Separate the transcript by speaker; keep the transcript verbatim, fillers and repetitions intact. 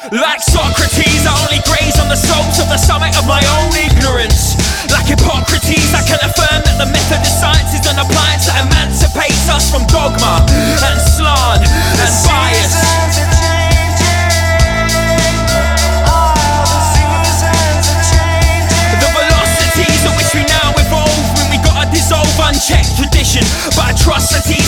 Speaker 1: Like Socrates, I only graze on the slopes of the summit of my own ignorance. Like Hippocrates, I can affirm that the method of science is an appliance that emancipates us from dogma and slant and bias. The velocities at which we now evolve when we gotta dissolve unchecked tradition, but atrocities